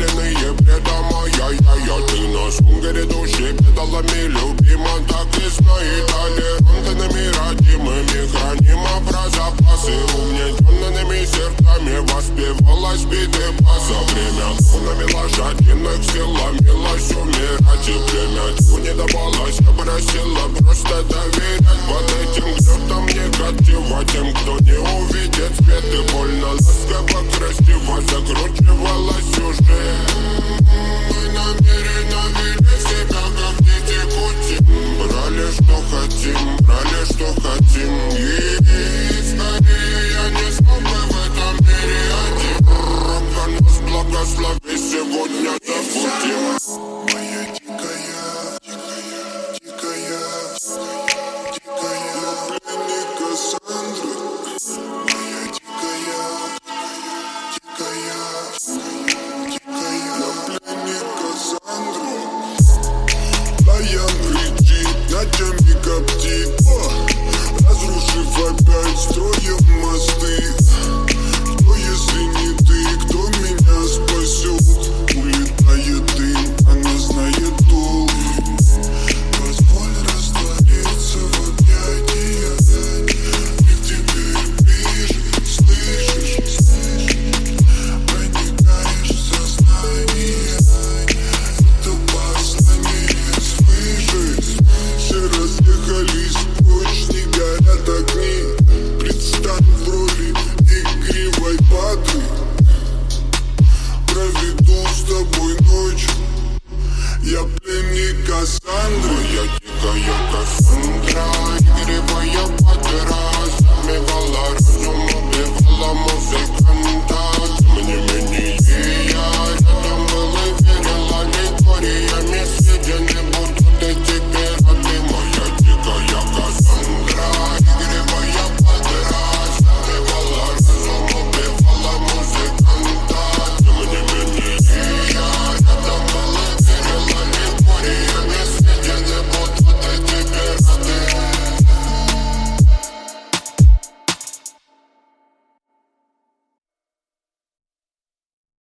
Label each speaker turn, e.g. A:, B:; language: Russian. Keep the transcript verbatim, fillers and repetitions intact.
A: Подаренные предома, я-я-я. Ты на сунгере души педалами любима. Так и знай, толерантными родимыми хранима про запасы. Угнетенными сердцами воспевалась биты баса. Время тонами лошадиных сил ломилась умирать. И время тьму не давалось, я просила просто доверять. Под этим гнетом негатива тем, кто не увидит свет. И больно ласково красиво закручивать